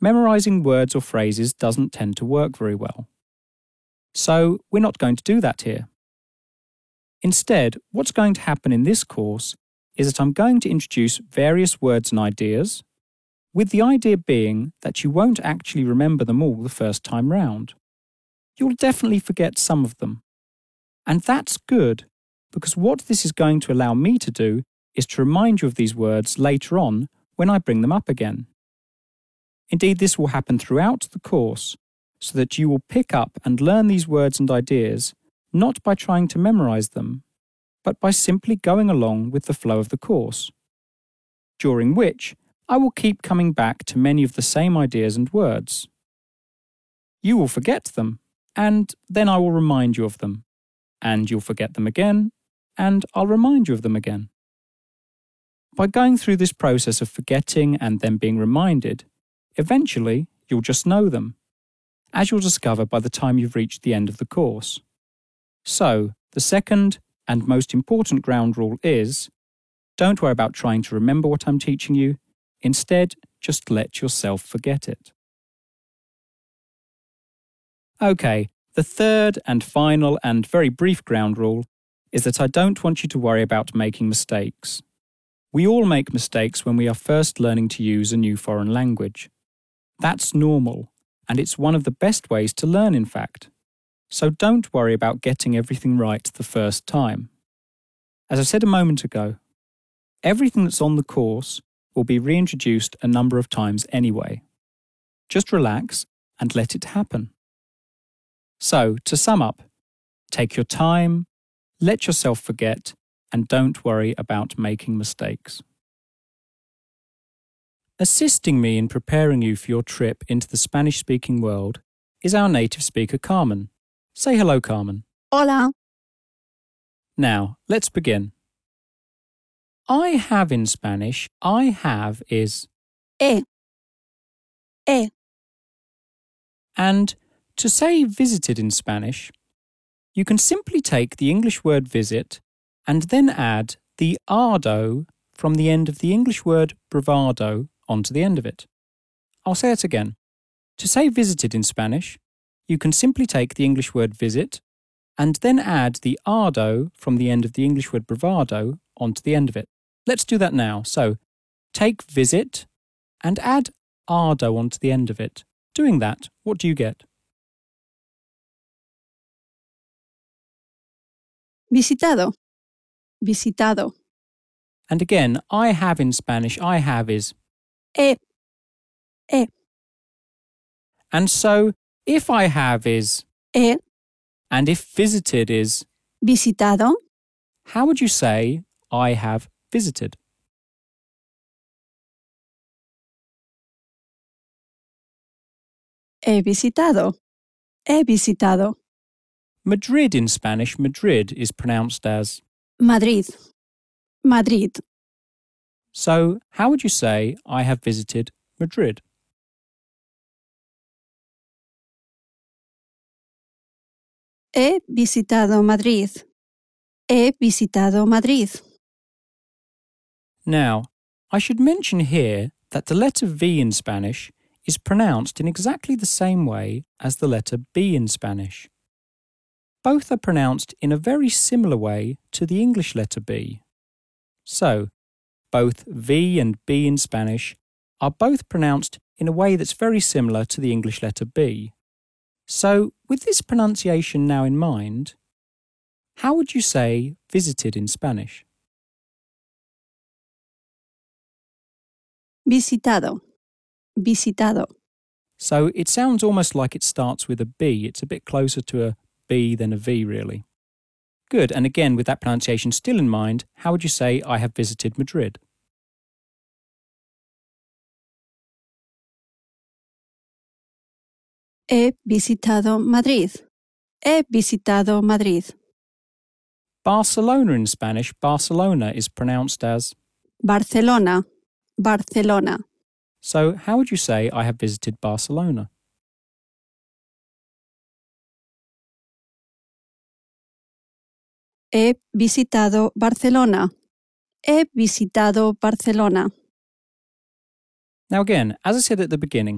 memorising words or phrases doesn't tend to work very well. So we're not going to do that here. Instead, what's going to happen in this course is that I'm going to introduce various words and ideas, with the idea being that you won't actually remember them all the first time round. You'll definitely forget some of them. And that's good, because what this is going to allow me to do is to remind you of these words later on when I bring them up again. Indeed, this will happen throughout the course, so that you will pick up and learn these words and ideas not by trying to memorise them, but by simply going along with the flow of the course, during which I will keep coming back to many of the same ideas and words. You will forget them, and then I will remind you of them, and you'll forget them again, and I'll remind you of them again. By going through this process of forgetting and then being reminded, eventually you'll just know them, as you'll discover by the time you've reached the end of the course. So, the second and most important ground rule is, don't worry about trying to remember what I'm teaching you. Instead, just let yourself forget it. Okay, the third and final and very brief ground rule is that I don't want you to worry about making mistakes. We all make mistakes when we are first learning to use a new foreign language. That's normal, and it's one of the best ways to learn, in fact. So don't worry about getting everything right the first time. As I said a moment ago, everything that's on the course will be reintroduced a number of times anyway. Just relax and let it happen. So, to sum up, take your time, let yourself forget, and don't worry about making mistakes. Assisting me in preparing you for your trip into the Spanish-speaking world is our native speaker, Carmen. Say hello, Carmen. Hola. Now, let's begin. I have in Spanish, I have is E. And to say visited in Spanish, you can simply take the English word visit and then add the ardo from the end of the English word bravado onto the end of it. I'll say it again. To say visited in Spanish, you can simply take the English word visit and then add the ardo from the end of the English word bravado onto the end of it. Let's do that now. So, take visit and add ardo onto the end of it. Doing that, what do you get? Visitado. Visitado. And again, I have in Spanish, I have is E. And so, if I have is E. and if visited is, Visitado. how would you say I have visited? He visitado. He visitado. Madrid in Spanish, Madrid is pronounced as. Madrid. Madrid. So, how would you say I have visited Madrid? He visitado Madrid. He visitado Madrid. Now, I should mention here that the letter V in Spanish is pronounced in exactly the same way as the letter B in Spanish. Both are pronounced in a very similar way to the English letter B. So, both V and B in Spanish are both pronounced in a way that's very similar to the English letter B. So, with this pronunciation now in mind, how would you say visited in Spanish? Visitado. Visitado. So it sounds almost like it starts with a B. It's a bit closer to a B than a V, really. Good, and again, with that pronunciation still in mind, how would you say I have visited Madrid? He visitado Madrid. He visitado Madrid. Barcelona in Spanish, Barcelona is pronounced as. Barcelona. Barcelona. So how would you say I have visited Barcelona? He visitado Barcelona. He visitado Barcelona. Now again, as I said at the beginning,